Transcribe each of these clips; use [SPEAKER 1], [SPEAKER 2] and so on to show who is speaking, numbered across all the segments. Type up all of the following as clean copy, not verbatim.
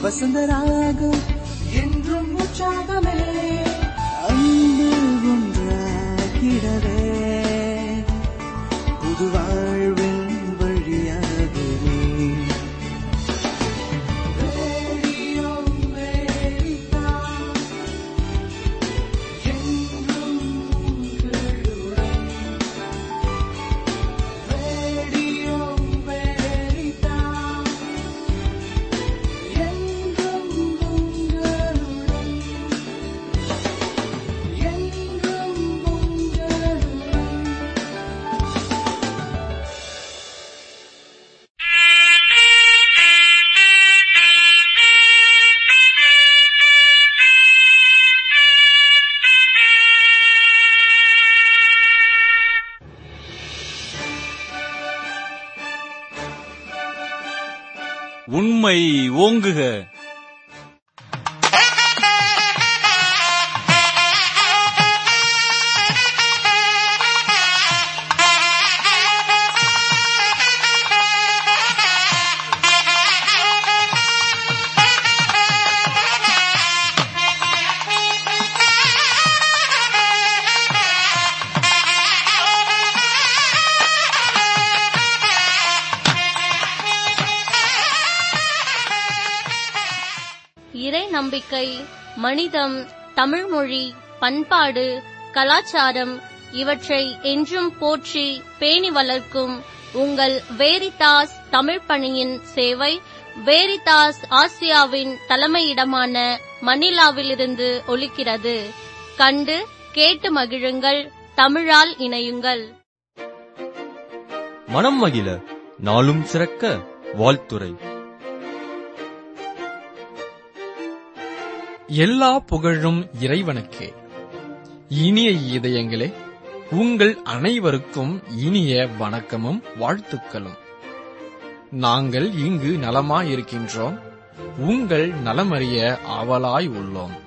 [SPEAKER 1] வசந்தராகம் என்றும் உற்சாகமே அன்பு ஒன்றாகிடவே புது வாழ்வின் வழியாகவே ரேடியோ அமெரிக்கா என்றும் உங்களுடன். ரேடியோ அமெரிக்கா என்றும் உங்களுடன். என்றும் உங்களுடன்.
[SPEAKER 2] உண்மை ஓங்குக.
[SPEAKER 3] இறை நம்பிக்கை, மனிதம், தமிழ்மொழி, பண்பாடு, கலாச்சாரம் இவற்றை என்றும் போற்றி பேணி வளர்க்கும் உங்கள் வேரிதாஸ் தமிழ் பணியின் சேவை வேரிதாஸ் ஆசியாவின் தலைமையிடமான மணிலாவிலிருந்து ஒலிக்கிறது. கண்டு கேட்டு மகிழுங்கள். தமிழால் இணையுங்கள்.
[SPEAKER 4] மனம் மகிழ நாளும் சிறக்க வாழ்த்துரை.
[SPEAKER 5] எல்லா புகழும் இறைவனுக்கே. இனிய இதயங்களே, உங்கள் அனைவருக்கும் இனிய வணக்கமும் வாழ்த்துக்களும். நாங்கள் இங்கு நலமாயிருக்கின்றோம். உங்கள் நலமறிய ஆவலாய் உள்ளோம்.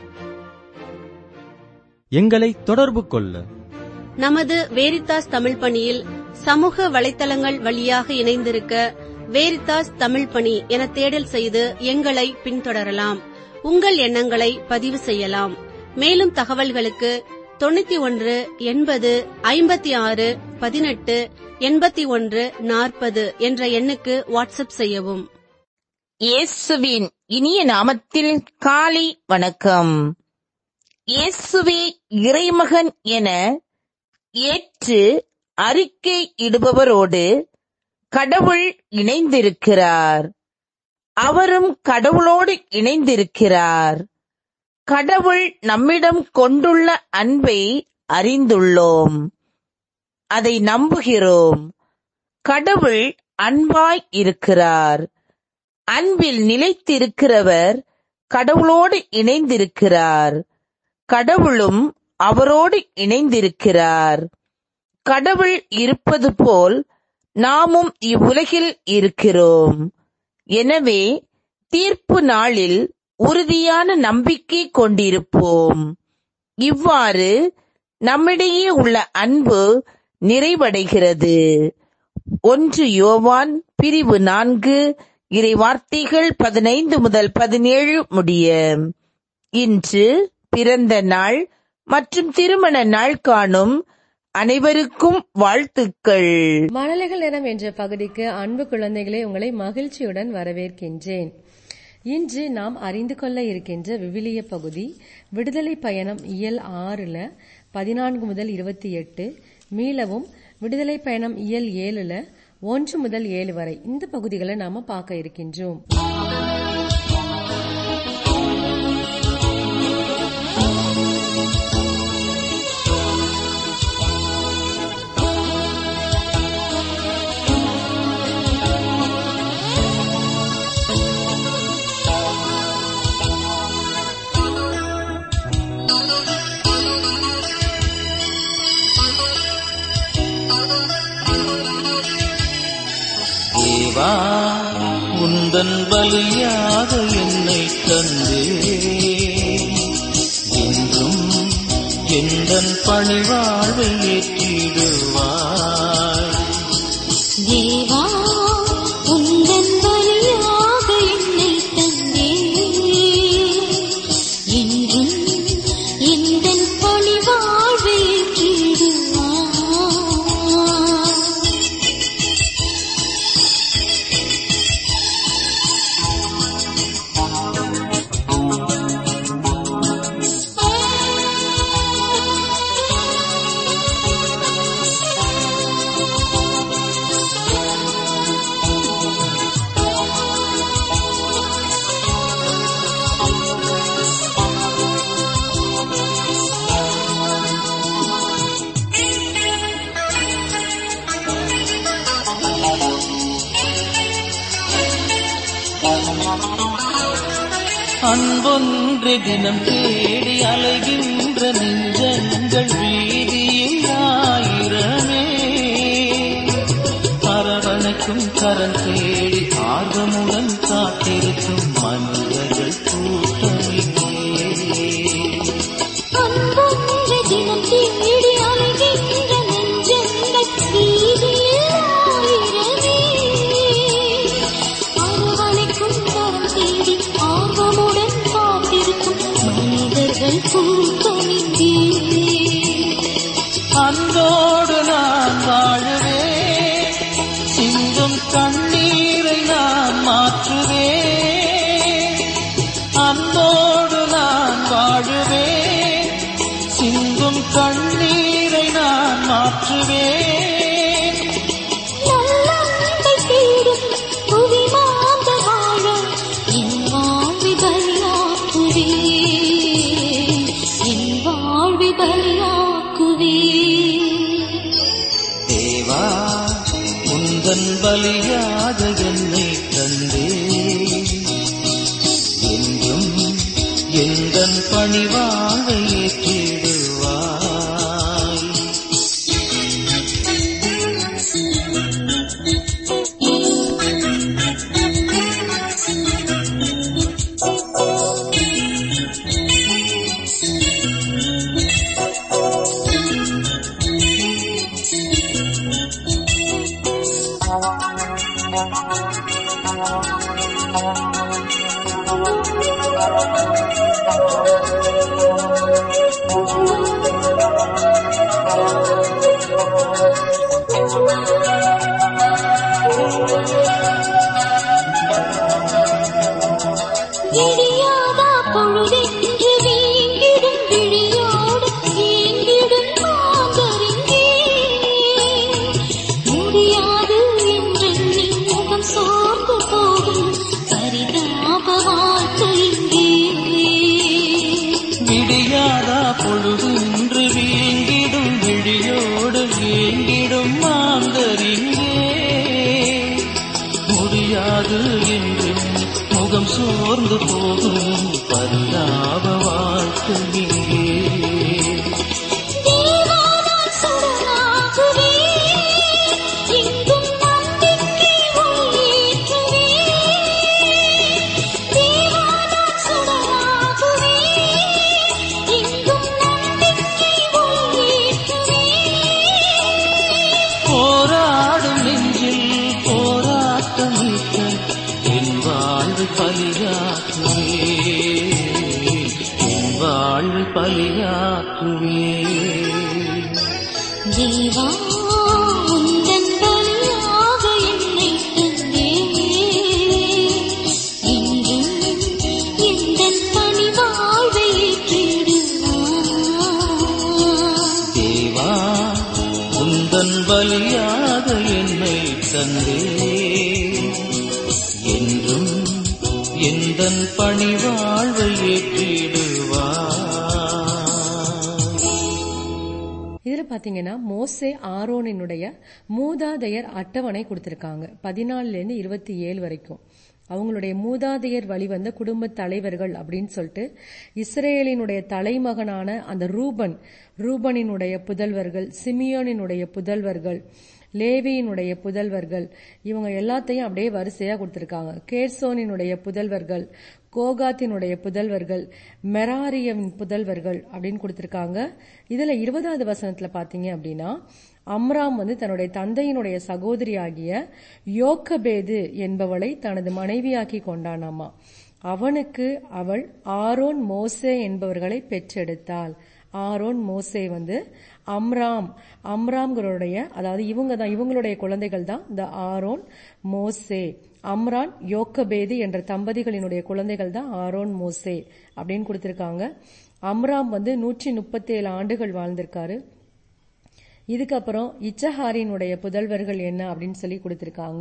[SPEAKER 4] எங்களை தொடர்பு கொள்ள
[SPEAKER 6] நமது வேரிதாஸ் தமிழ் பணியில் சமூக வலைத்தளங்கள் வழியாக இணைந்திருக்க வேரிதாஸ் தமிழ் பணி என தேடல் செய்து எங்களை பின்தொடரலாம். உங்கள் எண்ணங்களை பதிவு செய்யலாம். மேலும் தகவல்களுக்கு 91 80 56 18 81 40 என்ற எண்ணுக்கு வாட்ஸ்அப் செய்யவும்.
[SPEAKER 7] இயேசுவின் இனிய நாமத்தில் காலை வணக்கம். இயேசுவே இறைமகன் என ஏற்று அறிக்கை இடுபவரோடு கடவுள் இணைந்திருக்கிறார். அவரும் கடவுளோடு இணைந்திருக்கிறார். கடவுள் நம்மிடம் கொண்டுள்ள அன்பை அறிந்துள்ளோம். அதை நம்புகிறோம். கடவுள் அன்பாய் இருக்கிறார். அன்பில் நிலைத்திருக்கிறவர் கடவுளோடு இணைந்திருக்கிறார். கடவுளும் அவரோடு இணைந்திருக்கிறார். கடவுள் இருப்பது போல் நாமும் இவ்வுலகில் இருக்கிறோம். எனவே தீர்ப்பு நாளில் உறுதியான நம்பிக்கை கொண்டிருப்போம். இவ்வாறு நம்மிடையே உள்ள அன்பு நிறைவடைகிறது. 1 யோவான் பிரிவு 4 இறை வார்த்தைகள் 15 முதல் 17 முடிய. இன்று பிறந்த நாள் மற்றும் திருமண நாள் காணும் அனைவருக்கும் வாழ்த்துக்கள்.
[SPEAKER 8] மழலைகள் நேரம் என்ற பகுதிக்கு அன்பு குழந்தைகளை உங்களை மகிழ்ச்சியுடன் வரவேற்கின்றேன். இன்று நாம் அறிந்து கொள்ள இருக்கின்ற விவிலிய பகுதி விடுதலை பயணம் இயல் 6 14 முதல் 28, மீளவும் விடுதலை பயணம் இயல் 7 1 முதல் 7 வரை. இந்த பகுதிகளை நாம பார்க்க இருக்கின்றோம்.
[SPEAKER 1] தேவா, உந்தன் பலியாக என்னை தந்தே, என்றும் எந்தன் பணிவாழ்வை ஏற்றிடுவாய்.
[SPEAKER 9] தேவா, உந்தன் பலியாக என்னை தந்தே,
[SPEAKER 1] அன்பொன்று தினம் தேடி அலைகின்ற நெஞ்சங்கள் வீதியில் ஆயிரமே. அரவணைக்கும் கரம் தேடி ஆர்வமுடன் காத்திருக்கும் மனிதர்கள் கூட்டமில்லை.
[SPEAKER 9] அன்பொன்று தினம் தேடி அலைகின்ற நெஞ்சங்கள் வீதியில் ஆயிரமே. அரவணைக்கும் கரம் தேடி ஆர்வமுடன் காத்திருக்கும் மனிதர்கள் கூட்டமில்லை.
[SPEAKER 1] அன்போடு நான் வாழுவேன், சிந்தும் கண்ணீரை நான் மாற்றுவேன். அன்போடு நான் வாழுவேன், சிந்தும் கண்ணீரை நான் மாற்றுவேன்.
[SPEAKER 9] நல்லன்பை தேடும் புவி மாந்த வாழ என் வாழ்வை பலியாக்குவேன், என் வாழ்வை பலியாக்குவேன்.
[SPEAKER 1] தேவா, உந்தன் பலியாக என்னை தந்தே, என்றும் எந்தன் பணிவாழ்வை ஏற்றிடுவாய்.
[SPEAKER 9] விடியாதா பொழுதென்று வீங்கிடும் விழியோடு ஏங்கிடும் மாந்தரிங்கே. முடியாது என்றெண்ணி முகம் சோர்ந்து போகும் பரிதாப வாழ்க்கையிங்கே.
[SPEAKER 1] விடியாதா பொழுதின்று வீங்கிடும் விழியோடு ஏங்கிடும் மாந்தரிங்கே. முடியாது என்று முகம் சோர்ந்து போகும் பரிதாப வாழ்க்கையிங்கே.
[SPEAKER 9] தேவானால் சுடராகுவேன், எங்கும் நம்பிக்கை ஒளியேற்றுவேன். தேவானால் சுடராகுவேன், எங்கும் நம்பிக்கை ஒளியேற்றுவேன்.
[SPEAKER 1] போராடும் நெஞ்சில் போராட்டம் நீக்க என் வாழ்வு பலியாக்குவேன், என் வாழ்வு பலியாக்குவேன்.
[SPEAKER 9] தேவா, உந்தன் பலியாக என்னை தந்தேன், என்றும் எந்தன் பணிவாழ்வை ஏற்றிடுவாய்.
[SPEAKER 1] தேவா, உந்தன் பலியாக என்னை தந்தே, என்றும் எந்தன் பணிவாழ்வை ஏற்றிடுவாய்.
[SPEAKER 8] இதுல பாத்தீங்கன்னா மோசே ஆரோனினுடைய மூதாதையர் அட்டவணை கொடுத்திருக்காங்க. 14 to 27 வரைக்கும் அவங்களுடைய மூதாதையர் வழிவந்த குடும்ப தலைவர்கள் அப்படின்னு சொல்லிட்டு இஸ்ரேலினுடைய தலைமகனான அந்த ரூபனினுடைய புதல்வர்கள், சிமியோனினுடைய புதல்வர்கள், லேவியினுடைய புதல்வர்கள், இவங்க எல்லாத்தையும் அப்படியே வரிசையா கொடுத்திருக்காங்க. கேர்சோனினுடைய புதல்வர்கள், கோகாத்தினுடைய புதல்வர்கள், மெராரியின் புதல்வர்கள் அப்படின்னு கொடுத்திருக்காங்க. இதுல 20வது வசனத்துல பாத்தீங்க அப்படின்னா, அம்ராம் தன்னுடைய தந்தையினுடைய சகோதரியாகிய யோக்கபேது என்பவளை தனது மனைவியாக்கி கொண்டானாமா. அவனுக்கு அவள் ஆரோன் மோசே என்பவர்களை பெற்றெடுத்தாள். ஆரோன் மோசே அம்ராம்களுடைய, அதாவது இவங்களுடைய குழந்தைகள் தான் இந்த ஆரோன் மோசே. அம்ரான் யோக்கபேது என்ற தம்பதிகளினுடைய குழந்தைகள் தான் ஆரோன் மோசே அப்படின்னு கொடுத்திருக்காங்க. அம்ராம் 137 ஆண்டுகள் வாழ்ந்திருக்காரு. இதுக்கப்புறம் இச்சஹாரினுடைய புதல்வர்கள் என்ன அப்படின்னு சொல்லி கொடுத்திருக்காங்க.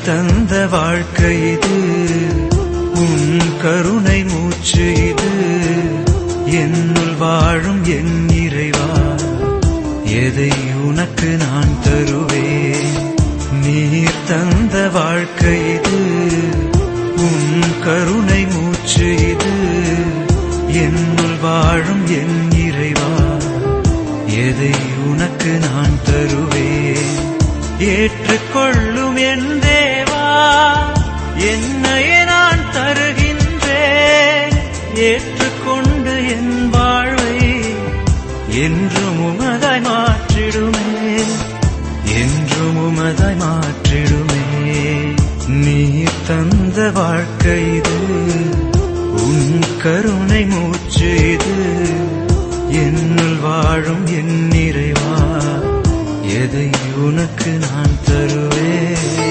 [SPEAKER 1] தந்த வாழ்க்கை இது, உன் கருணை மூச்சு இது, என்னுள் வாழும் என் இறைவா, எதை உனக்கு நான் தருவேன். நீர் தந்த வாழ்க்கை இது, உன் கருணை மூச்சு இது, என்னுள் வாழும் என் இறைவா, எதை உனக்கு நான் தருவேன். ஏற்றுக்கொள்ளும் என் தேவா, என்னையே நான் தருகின்றேன். ஏற்றுக்கொண்டு என் வாழ்வை என்றும் உமதாய் மாற்றிடுமே, என்றும் உமதாய் மாற்றிடுமே. நீர் தந்த வாழ்க்கை இது, உன் கருணை மூச்சு இது, என்னுள் வாழும் என் இறைவா, எதை உனக்கு நான் தருவேன்.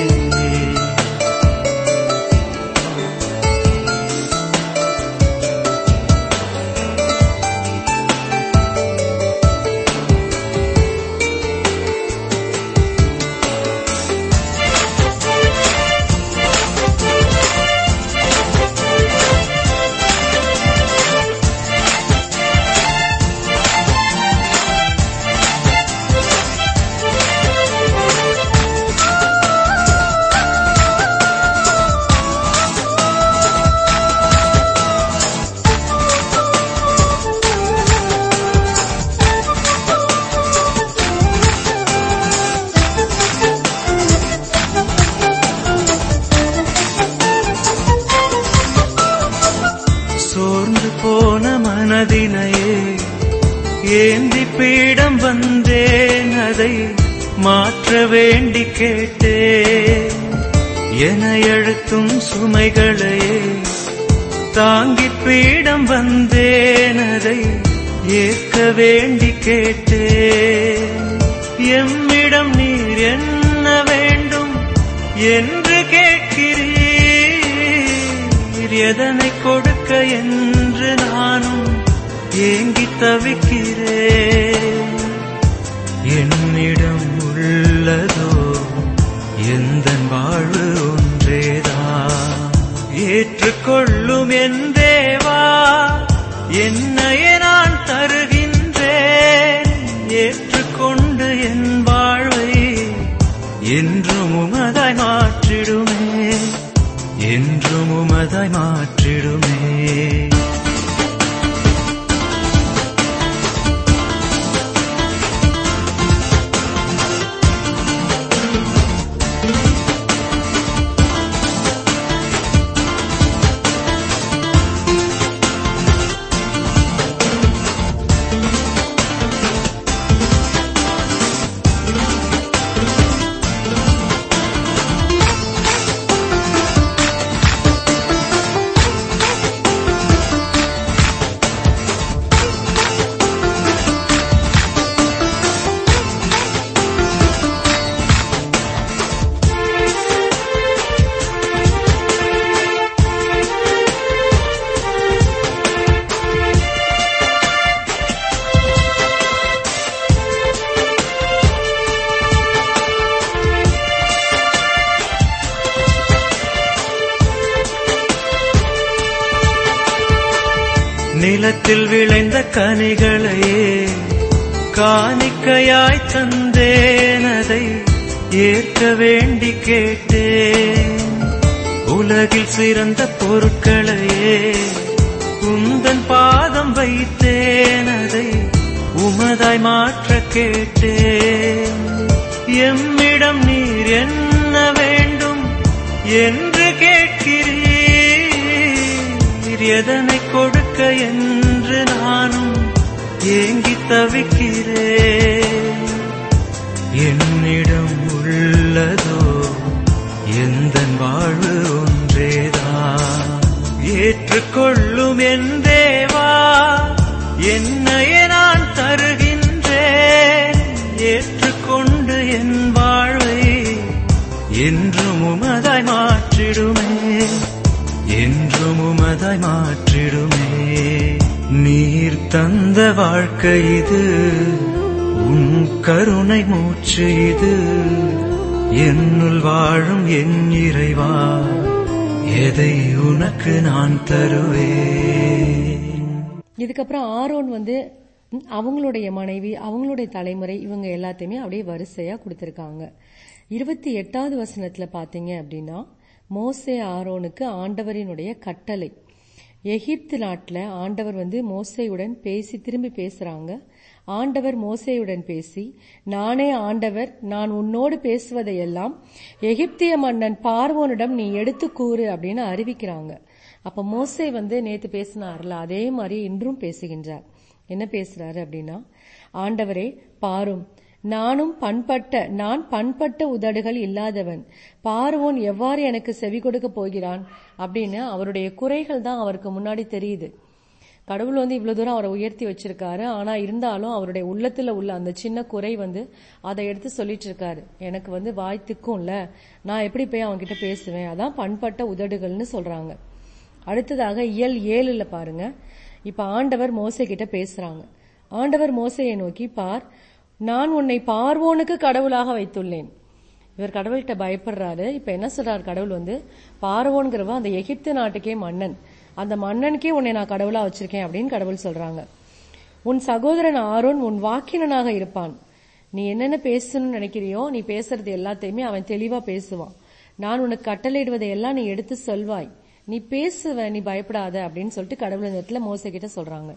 [SPEAKER 1] சோர்ந்து போன மனதினையே ஏந்தி பீடம் வந்தேன், அதை மாற்ற வேண்டி கேட்டேன். என அழுத்தும் சுமைகளையே தாங்கி பீடம் வந்தேன், அதை ஏற்க வேண்டி கேட்டேன். எம்மிடம் நீர் என்ன வேண்டும் என்று கேட்கிறீர், எதனை கொடுக்க என்று நானும் ஏங்கி தவிக்கிறேன். என்னிடம் உள்ளதோ எந்தன் வாழ்வு ஒன்றேதான். ஏற்றுக்கொள்ளும் என் தேவா, என்னையே நான் தருகின்றேன். ஏற்றுக்கொண்டு என் வாழ்வை என்றும் உமதாய் மாற்றிடுமே, என்றும் உமதாய் மாற்றிடுமே. நிலத்தில் விளைந்த கனிகளையே காணிக்கையாய் தந்தேன், அதை ஏற்க வேண்டி கேட்டேன். உலகில் சிறந்த பொருட்களையே உந்தன் பாதம் வைத்தேன், அதை உமதாய் மாற்ற கேட்டேன். எம்மிடம் நீர் என்ன வேண்டும் என்று கேட்கிறீர், எதனை கொடுக்க என்று நானும் ஏங்கி தவிக்கிறேன். என்னிடம் உள்ளதோ எந்தன் வாழ்வு ஒன்றேதான். ஏற்றுக்கொள்ளும் என் தேவா, என்னையே நான் தருகின்றேன். ஏற்றுக்கொண்டு என் வாழ்வை என்றும் உமதாய் மாற்றிடுமே, என்றும் உமதாய் மாற்றிடுமே. நீர் தந்த வாழ்க்கை இது, உன் கருணை மூச்சு இது, என்னுள் வாழும் என் இறைவா, எதை உனக்கு நான் தருவேன்.
[SPEAKER 8] இதுக்கப்புறம் ஆரோன் அவங்களுடைய மனைவி, அவங்களுடைய தலைமுறை, இவங்க எல்லாத்தையுமே அப்படியே வரிசையா கொடுத்திருக்காங்க. 28வது வசனத்துல பாத்தீங்க அப்படின்னா, மோசே ஆரோனுக்கு ஆண்டவரினுடைய கட்டளை. எகிப்து நாட்டுல ஆண்டவர் மோசேயுடன் திரும்பி பேசுறாங்க. ஆண்டவர் மோசேயுடன் பேசி, நானே ஆண்டவர், நான் உன்னோடு பேசுவதையெல்லாம் எகிப்திய மன்னன் பார்வோனிடம் நீ எடுத்து கூறு அப்படின்னு அறிவிக்கிறாங்க. அப்ப மோசே நேத்து பேசினார்ல, அதே மாதிரி இன்றும் பேசுகின்றார். என்ன பேசுறாரு அப்படின்னா, ஆண்டவரே பாரும், நான் பண்பட்ட உதடுகள் இல்லாதவன், பார்வோன் எவ்வாறு எனக்கு செவி கொடுக்க போகிறான் அப்படின்னு அவருடைய குறைகள் தான் அவருக்கு முன்னாடி தெரியுது. கடவுள் இவ்வளவு தூரம் அவரை உயர்த்தி வச்சிருக்காரு. ஆனா இருந்தாலும் அவருடைய உள்ளத்துல உள்ள அந்த சின்ன குறை அதை எடுத்து சொல்லிட்டு இருக்காரு. எனக்கு வாய் திக்கும்ல, நான் எப்படி போய் அவங்க கிட்ட பேசுவேன், அதான் பண்பட்ட உதடுகள்னு சொல்றாங்க. அடுத்ததாக இயல் 7ல பாருங்க. இப்ப ஆண்டவர் மோசே கிட்ட பேசுறாங்க. ஆண்டவர் மோசையை நோக்கி, பார், நான் உன்னை பார்வோனுக்கு கடவுளாக வைத்துள்ளேன். இவர் கடவுள்கிட்ட பயப்படுறாரு. இப்ப என்ன சொல்றாரு கடவுள், பார்வோன்கிறவன் அந்த எகிப்து நாட்டுக்கே மன்னன், அந்த மன்னனுக்கே உன்னை நான் கடவுளா வச்சிருக்கேன் அப்படின்னு கடவுள் சொல்றாங்க. உன் சகோதரன் ஆரோன் உன் வாக்கினனாக இருப்பான். நீ என்னென்ன பேசணும்னு நினைக்கிறியோ நீ பேசுறது எல்லாத்தையுமே அவன் தெளிவா பேசுவான். நான் உனக்கு கட்டளையிடுவதை எல்லாம் நீ எடுத்து சொல்வாய். நீ பேசுவ, நீ பயப்படாத அப்படின்னு சொல்லிட்டு கடவுள் இந்த இடத்துல மோசே கிட்ட சொல்றாங்க.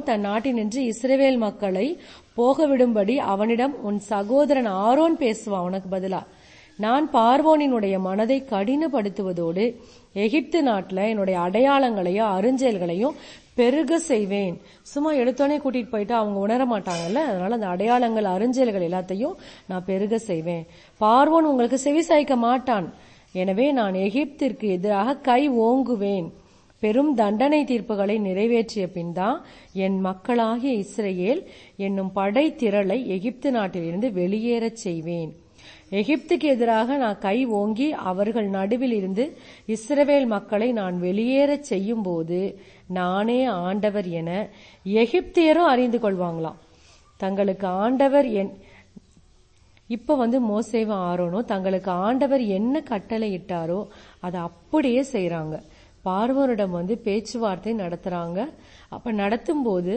[SPEAKER 8] தன் நாட்டினின்று இஸ்ரவேல் மக்களை போகவிடும்படி அவனிடம் உன் சகோதரன் ஆரோன் பேசுவான் உனக்கு பதிலா. நான் பார்வோனினுடைய மனதை கடினப்படுத்துவதோடு எகிப்து நாட்டுல என்னுடைய அடையாளங்களையும் அருஞ்செயல்களையும் பெருக செய்வேன். சும்மா எடுத்தோடனே கூட்டிட்டு போயிட்டு அவங்க உணர மாட்டாங்கல்ல, அதனால அந்த அடையாளங்கள் அருஞ்செயல்கள் எல்லாத்தையும் நான் பெருக செய்வேன். பார்வோன் உங்களுக்கு செவிசாய்க்க மாட்டான். எனவே நான் எகிப்திற்கு எதிராக கை ஓங்குவேன். பெரும் தண்டனை தீர்ப்புகளை நிறைவேற்றிய பின் தான் என் மக்களாகிய இஸ்ரவேல் என்னும் படை திரளை எகிப்து நாட்டிலிருந்து வெளியேறச் செய்வேன். எகிப்துக்கு எதிராக நான் கை ஓங்கி அவர்கள் நடுவில் இருந்து இஸ்ரவேல் மக்களை நான் வெளியேறச் செய்யும் போது நானே ஆண்டவர் என எகிப்தியரும் அறிந்து கொள்வாங்களாம். தங்களுக்கு ஆண்டவர் இப்ப மோசேவும் ஆரோனும் தங்களுக்கு ஆண்டவர் என்ன கட்டளை இட்டாரோ அதை அப்படியே செய்யறாங்க. பார்வோனிடம் பேச்சுவார்த்தை நடத்துறாங்க. அப்ப நடத்தும் போது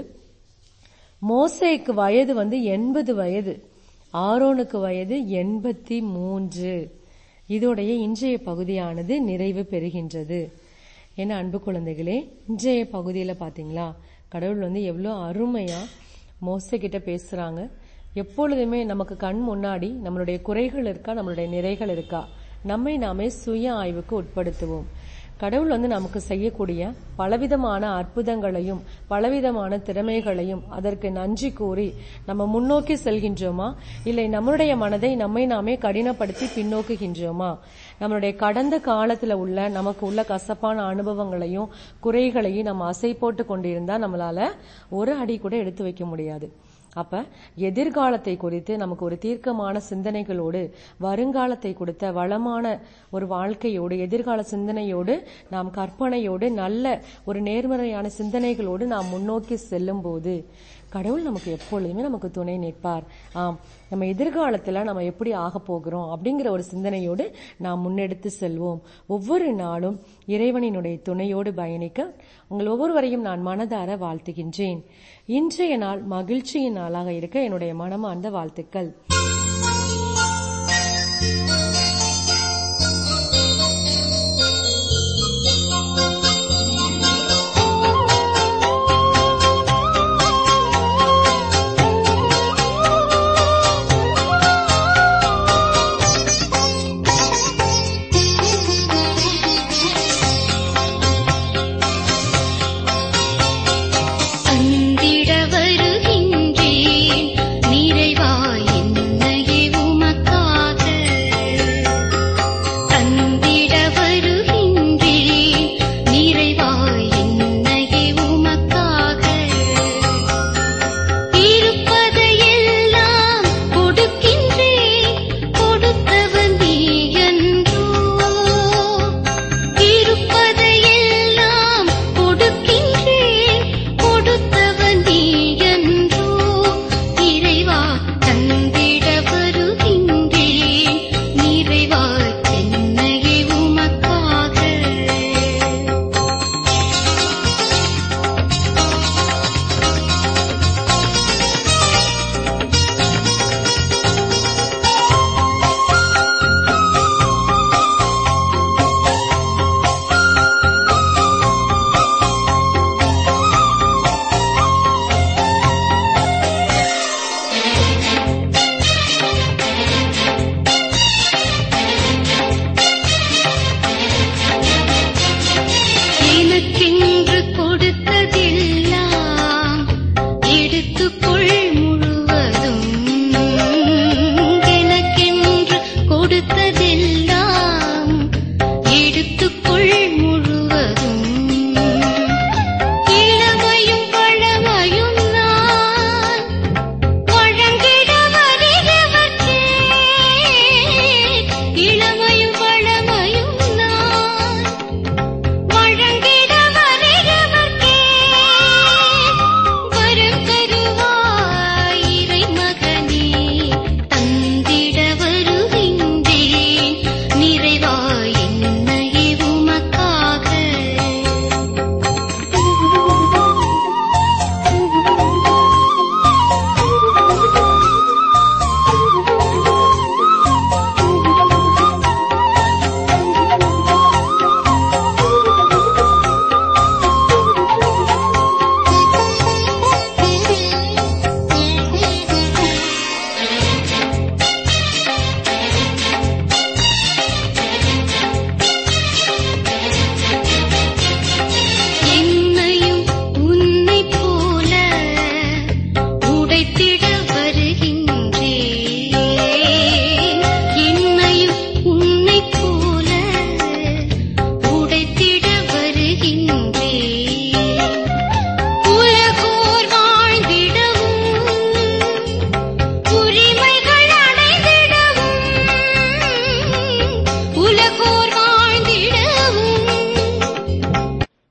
[SPEAKER 8] மோசேக்கு வயது 80 வயது, ஆரோனுக்கு வயது 83. இதோடைய இன்றைய பகுதியானது நிறைவு பெறுகின்றது. என்ன அன்பு குழந்தைகளே, இன்றைய பகுதியில பாத்தீங்களா கடவுள் எவ்வளவு அருமையா மோசே கிட்ட பேசுறாங்க. எப்பொழுதுமே நமக்கு கண் முன்னாடி நம்மளுடைய குறைகள் இருக்கா, நம்மளுடைய நிறைகள் இருக்கா, நம்மை நாமே சுய ஆய்வுக்கு உட்படுத்துவோம். கடவுள் நமக்கு செய்யக்கூடிய பலவிதமான அற்புதங்களையும் பலவிதமான திறமைகளையும் அதற்கு நன்றி கூறி நம்ம முன்னோக்கி செல்கின்றோமா, இல்லை நம்மளுடைய மனதை நம்மை நாமே கடினப்படுத்தி பின்னோக்குகின்றோமா? நம்மளுடைய கடந்த காலத்துல நமக்கு உள்ள கசப்பான அனுபவங்களையும் குறைகளையும் நம்ம அசை போட்டு கொண்டிருந்தா நம்மளால ஒரு அடி கூட எடுத்து வைக்க முடியாது. அப்ப எதிர்காலத்தை குறித்து நமக்கு ஒரு தீர்க்கமான சிந்தனைகளோடு, வருங்காலத்தை கொடுத்த வளமான ஒரு வாழ்க்கையோடு, எதிர்கால சிந்தனையோடு, நாம் கற்பனையோடு, நல்ல ஒரு நேர்மறையான சிந்தனைகளோடு நாம் முன்னோக்கி செல்லும் போது கடவுள் நமக்கு எப்பொழுதுமே நமக்கு துணை நிற்பார். நம்ம எதிர்காலத்துல நம்ம எப்படி ஆக போகிறோம் அப்படிங்கிற ஒரு சிந்தனையோடு நாம் முன்னெடுத்து செல்வோம். ஒவ்வொரு நாளும் இறைவனினுடைய துணையோடு பயணிக்க உங்கள் ஒவ்வொருவரையும் நான் மனதார வாழ்த்துகின்றேன். இன்றைய நாள் மகிழ்ச்சியின் நாளாக இருக்க என்னுடைய மனமார்ந்த வாழ்த்துக்கள்.
[SPEAKER 9] அந்திட வருகின்றேன் நிறைவாய் என்னை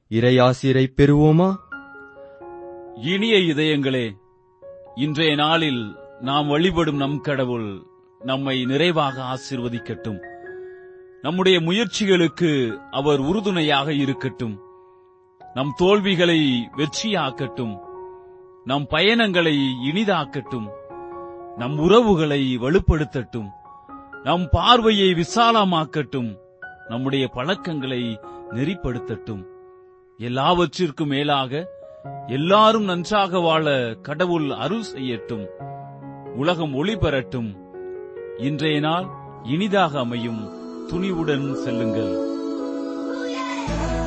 [SPEAKER 4] இறையாசிரை பெறுவோமா?
[SPEAKER 2] இனிய இதயங்களே, இன்றைய நாளில் நாம் வழிபடும் நம் கடவுள் நம்மை நிறைவாக ஆசீர்வதிக்கட்டும். நம்முடைய முயற்சிகளுக்கு அவர் உறுதுணையாக இருக்கட்டும். நம் தோல்விகளை வெற்றியாக்கட்டும். நம் பயணங்களை இனிதாக்கட்டும். நம் உறவுகளை வலுப்படுத்தட்டும். நம் பார்வையை விசாலமாக்கட்டும். நம்முடைய பழக்கங்களை நெறிப்படுத்தட்டும். எல்லாவற்றிற்கும் மேலாக எல்லாரும் நன்றாக வாழ கடவுள் அருள் செய்யட்டும். உலகம் ஒளி பெறட்டும். இன்றைய நாள் இனிதாக அமையும். துணிவுடன் செல்லுங்கள்.